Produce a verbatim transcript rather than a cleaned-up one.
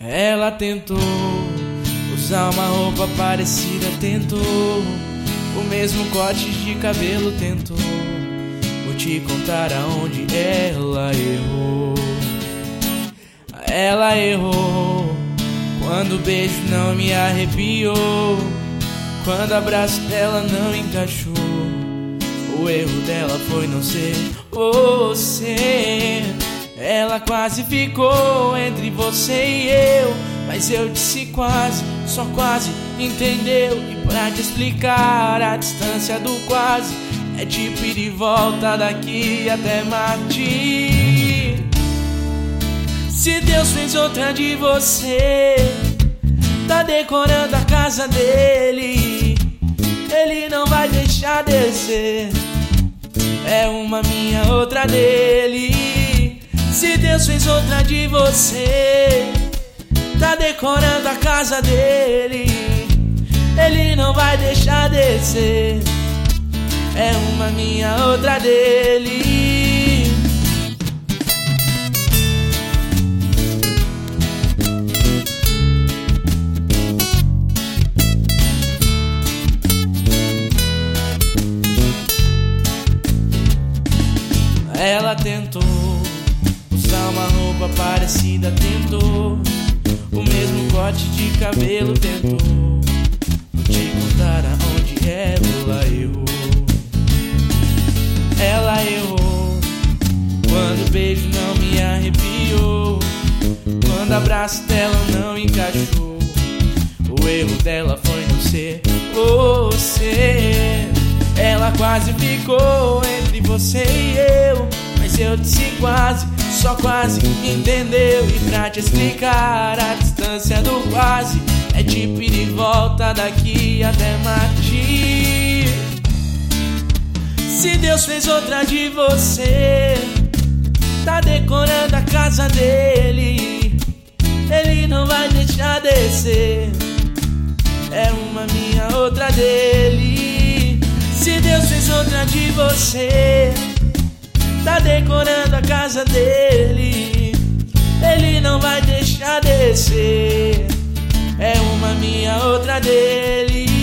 Ela tentou usar uma roupa parecida, tentou o mesmo corte de cabelo, tentou. Vou te contar aonde ela errou. Ela errou quando o beijo não me arrepiou, quando o abraço dela não encaixou. O erro dela foi não ser você. Ela quase ficou entre você e eu, mas eu disse quase, só quase entendeu. E pra te explicar, a distância do quase é tipo ir e volta daqui até Marte. Se Deus fez outra de você, tá decorando a casa dele, ele não vai deixar descer. É uma minha, outra dele. Se Deus fez outra de você, tá decorando a casa dele, ele não vai deixar descer. É uma minha, outra dele. Ela tentou usar uma roupa parecida, tentou o mesmo corte de cabelo, tentou. Vou te contar aonde ela errou. Ela errou quando o beijo não me arrepiou, quando o abraço dela não encaixou. O erro dela foi não ser você. Ela quase ficou entre você e eu, mas eu disse quase, só quase entendeu. E pra te explicar, a distância do quase é tipo ir e volta daqui até Marte. Se Deus fez outra de você, tá decorando a casa dele, ele não vai deixar descer. É uma minha, outra dele. Se Deus fez outra de você, tá decorando a casa dele, ele não vai deixar descer. É uma minha, outra dele.